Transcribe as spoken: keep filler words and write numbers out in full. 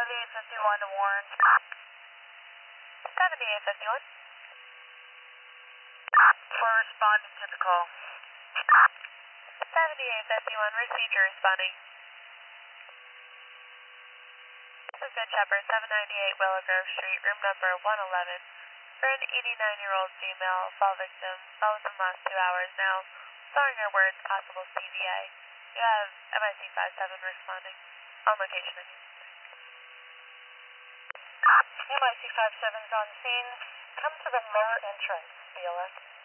seventy-eight fifty-one to Warren. seventy-eight fifty-one. For responding to the call. seventy-eight fifty-one, received, you're responding. This is Good Shepherd, seven ninety-eight Willow Grove Street, room number one eleven. For an eighty-nine-year-old female fall victim, fell within the last two hours now. Following your words, possible C V A. You have M I C five seven responding. On location, I mean. M I C five seven's on scene. Come to the lower entrance, B L S.